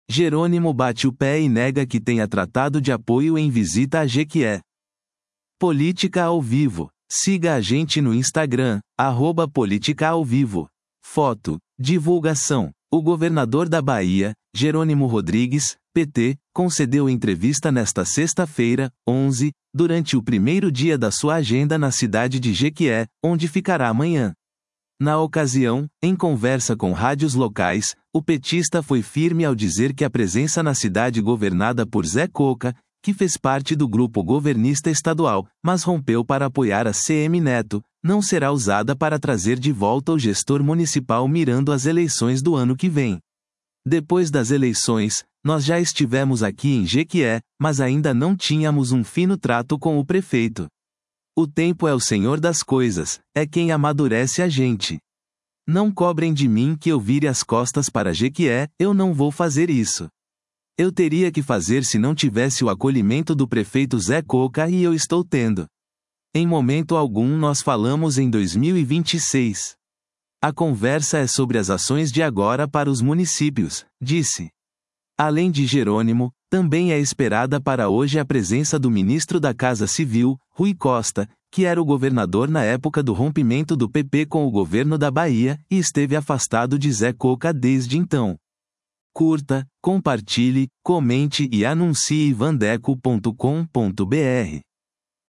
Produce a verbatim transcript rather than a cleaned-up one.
Jerônimo bate o pé e nega que tenha tratado de apoio em visita a Jequié. Política ao vivo. Siga a gente no Instagram, arroba Política ao Vivo. Foto. Divulgação. O governador da Bahia, Jerônimo Rodrigues, P T, concedeu entrevista nesta sexta-feira, onze, durante o primeiro dia da sua agenda na cidade de Jequié, onde ficará amanhã. Na ocasião, em conversa com rádios locais, o petista foi firme ao dizer que a presença na cidade governada por Zé Coca, que fez parte do grupo governista estadual, mas rompeu para apoiar a C M Neto, não será usada para trazer de volta o gestor municipal mirando as eleições do ano que vem. Depois das eleições, nós já estivemos aqui em Jequié, mas ainda não tínhamos um fino trato com o prefeito. O tempo é o senhor das coisas, é quem amadurece a gente. Não cobrem de mim que eu vire as costas para Jequié, eu não vou fazer isso. Eu teria que fazer se não tivesse o acolhimento do prefeito Zé Coca e eu estou tendo. Em momento algum nós falamos em dois mil e vinte e seis. A conversa é sobre as ações de agora para os municípios, disse. Além de Jerônimo, também é esperada para hoje a presença do ministro da Casa Civil, Rui Costa, que era o governador na época do rompimento do P P com o governo da Bahia, e esteve afastado de Zé Coca desde então. Curta, compartilhe, comente e anuncie vandeco ponto com ponto br.